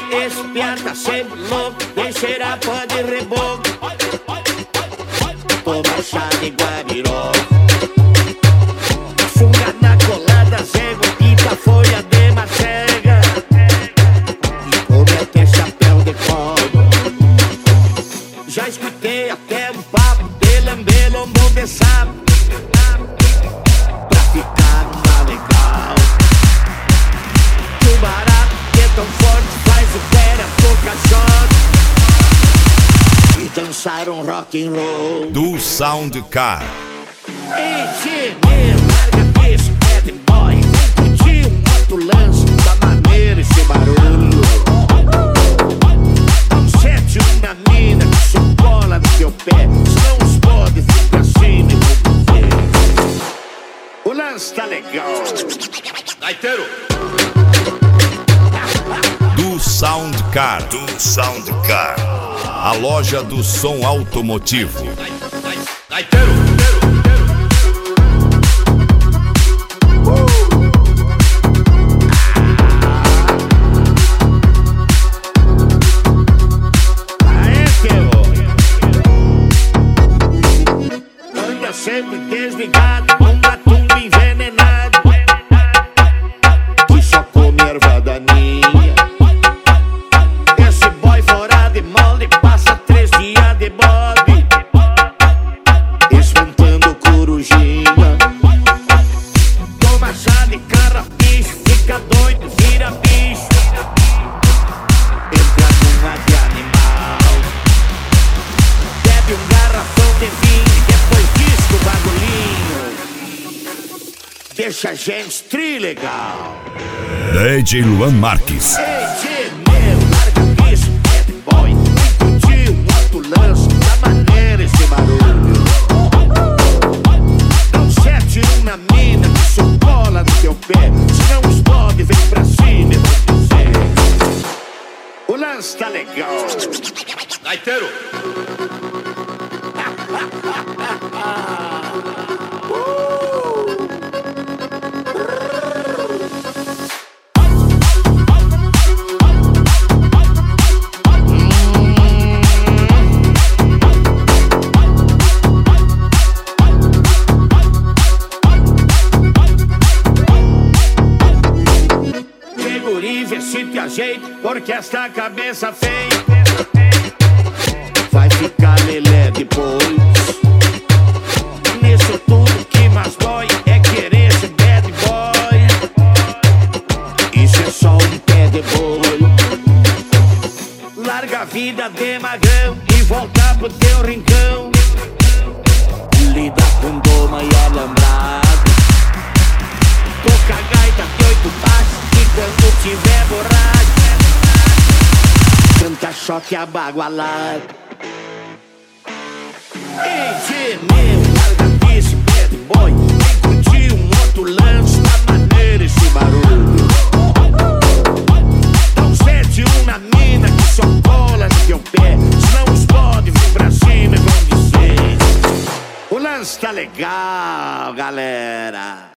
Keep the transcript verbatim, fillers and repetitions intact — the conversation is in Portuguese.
Esse piá tá sempre louco, tem cheirar pó de reboco. Toma chá de guariró, funga na colada, zego, quinta folha de macega, e come até chapéu de couro. Já escutei até um papo de lamber lombo de sapo, pra ficar mais legal. Que o barato que é tão forte faz o pé tocar shot e dançar um rock and roll. Do Soundcar. Ei, tchê, meu, larga isso, bad boy. Vem curtir um outro lance da maneira esse barulho. Um sete, uma mina que só cola no teu pé, senão os podes ficar assim e vou dizer. O lance tá legal. Gaiteiro. Do Soundcar. Do Soundcar. A loja do som automotivo. Gaiteiro. Anda sempre desligado, um atum envenenado que só come erva daninha. Esse boy fora de molde passa três dias de bode, espantando corujinha. Toma chá de carrapicho, fica doido, vira bicho, entra numa de animal, bebe um garrafão de vinho e depois diz que o bagulhinho deixa a gente trilegal. D J Luan Marques. Ei, tchê, meu, larga isso, bad boy. Vem curtir um outro lance da maneira esse barulho. Dá um sete, uma mina que só cola no teu pé, senão os podes vem pra cima e vou dizer. O lance tá legal. Gaiteiro. Guri, vê se te ajeita, porque esta cabeça feia vai ficar lelé depois. Nisso tudo que mais dói é querer ser bad boy. Isso é só um pé de boi. Larga a vida de magrão e volta pro teu rincão. Lida com doma e alambrado, toca a gaita de oito baixos e quando tiver borracho canta choque abagualado. Ei, tchê, meu, larga isso, bad boy. Vem curtir um outro lance da maneira esse barulho. Dá um sete, uma mina que só cola no teu pé, senão os podes vir pra cima e vão dizer. O lance tá legal, galera.